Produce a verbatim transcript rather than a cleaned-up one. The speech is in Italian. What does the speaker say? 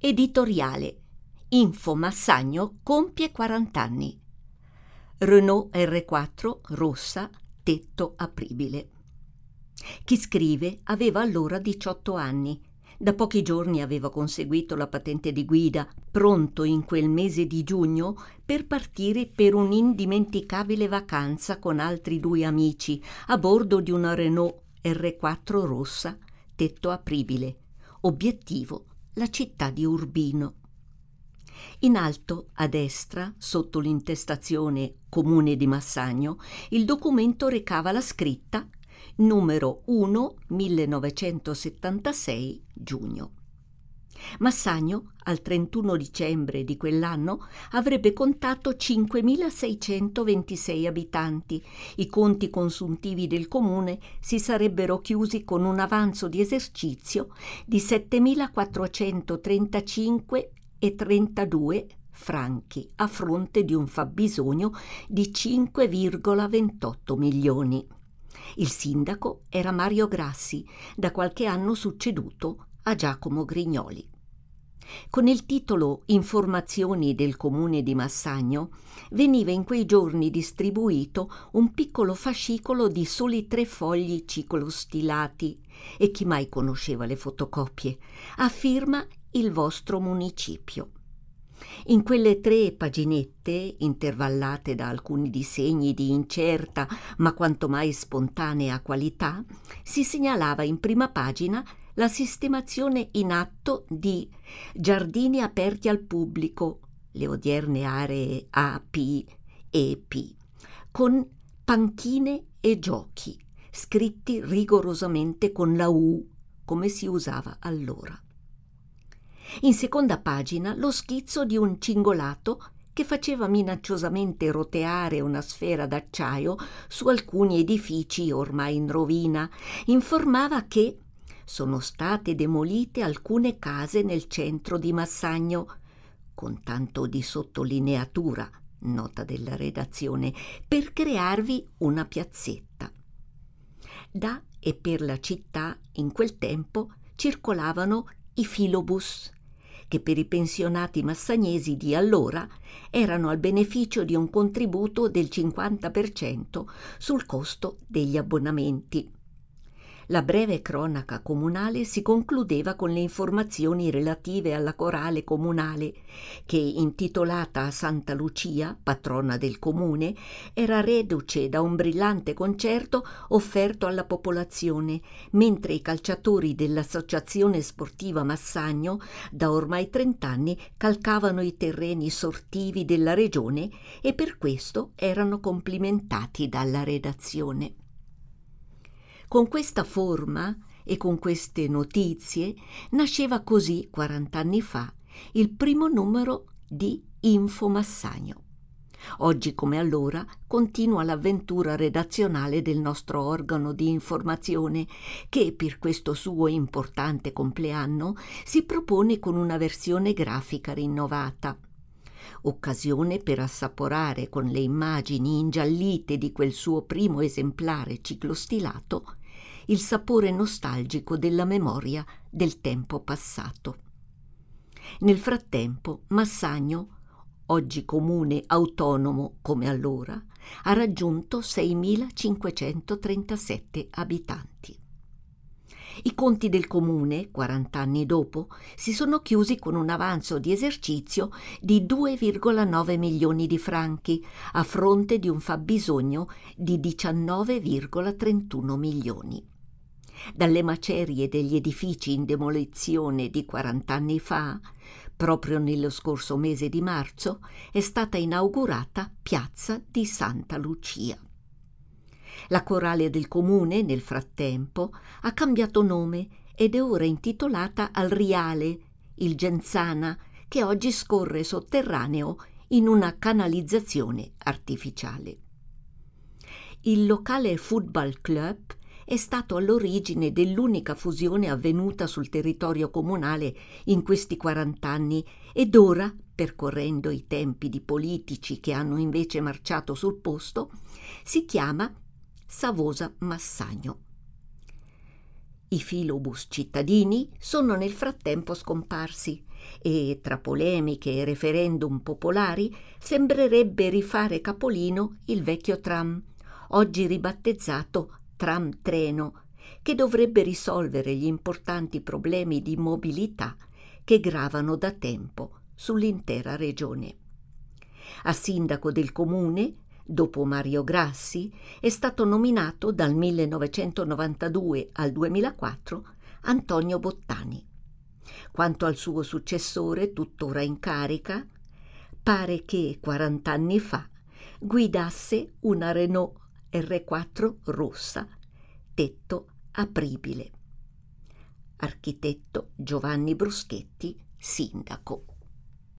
Editoriale. Info Massagno compie quaranta anni. Renault erre quattro rossa, tetto apribile. Chi scrive aveva allora diciotto anni. Da pochi giorni aveva conseguito la patente di guida, pronto in quel mese di giugno per partire per un'indimenticabile vacanza con altri due amici a bordo di una Renault erre quattro rossa, tetto apribile. Obiettivo: la città di Urbino. In alto, a destra, sotto l'intestazione Comune di Massagno, il documento recava la scritta numero uno millenovecentosettantasei giugno. Massagno, al trentuno dicembre di quell'anno, avrebbe contato cinquemilaseicentoventisei abitanti. I conti consuntivi del comune si sarebbero chiusi con un avanzo di esercizio di settemilaquattrocentotrentacinque e trentadue franchi a fronte di un fabbisogno di cinque virgola ventotto milioni. Il sindaco era Mario Grassi, da qualche anno succeduto a Giacomo Grignoli. Con il titolo Informazioni del Comune di Massagno veniva in quei giorni distribuito un piccolo fascicolo di soli tre fogli ciclostilati, e chi mai conosceva le fotocopie, a firma Il vostro municipio. In quelle tre paginette, intervallate da alcuni disegni di incerta ma quanto mai spontanea qualità, si segnalava in prima pagina la sistemazione in atto di giardini aperti al pubblico, le odierne aree A, P e P, con panchine e giochi, scritti rigorosamente con la U, come si usava allora. In seconda pagina lo schizzo di un cingolato che faceva minacciosamente roteare una sfera d'acciaio su alcuni edifici ormai in rovina. Informava che sono state demolite alcune case nel centro di Massagno, con tanto di sottolineatura, nota della redazione, per crearvi una piazzetta. Da e per la città in quel tempo circolavano i filobus, che per i pensionati massagnesi di allora erano al beneficio di un contributo del cinquanta per cento sul costo degli abbonamenti. La breve cronaca comunale si concludeva con le informazioni relative alla corale comunale che, intitolata a Santa Lucia, patrona del comune, era reduce da un brillante concerto offerto alla popolazione, mentre i calciatori dell'Associazione Sportiva Massagno da ormai trent'anni calcavano i terreni sortivi della regione e per questo erano complimentati dalla redazione. Con questa forma e con queste notizie nasceva così, quarant'anni fa, il primo numero di Info Massagno. Oggi come allora continua l'avventura redazionale del nostro organo di informazione che, per questo suo importante compleanno, si propone con una versione grafica rinnovata. Occasione per assaporare con le immagini ingiallite di quel suo primo esemplare ciclostilato il sapore nostalgico della memoria del tempo passato. Nel frattempo Massagno, oggi comune autonomo come allora, ha raggiunto seimilacinquecentotrentasette abitanti. I conti del comune, quarant'anni dopo, si sono chiusi con un avanzo di esercizio di due virgola nove milioni di franchi, a fronte di un fabbisogno di diciannove virgola trentuno milioni. Dalle macerie degli edifici in demolizione di quarant'anni fa, proprio nello scorso mese di marzo, è stata inaugurata Piazza di Santa Lucia. La corale del comune, nel frattempo, ha cambiato nome ed è ora intitolata al Riale, il Genzana, che oggi scorre sotterraneo in una canalizzazione artificiale. Il locale Football Club è stato all'origine dell'unica fusione avvenuta sul territorio comunale in questi quarant'anni ed ora, percorrendo i tempi di politici che hanno invece marciato sul posto, si chiama Savosa Massagno. I filobus cittadini sono nel frattempo scomparsi e, tra polemiche e referendum popolari, sembrerebbe rifare capolino il vecchio tram, oggi ribattezzato tram treno, che dovrebbe risolvere gli importanti problemi di mobilità che gravano da tempo sull'intera regione. A sindaco del comune, dopo Mario Grassi, è stato nominato dal millenovecentonovantadue al duemilaquattro Antonio Bottani. Quanto al suo successore, tuttora in carica, pare che quarant'anni fa guidasse una Renault erre quattro rossa, tetto apribile. Architetto Giovanni Bruschetti, sindaco.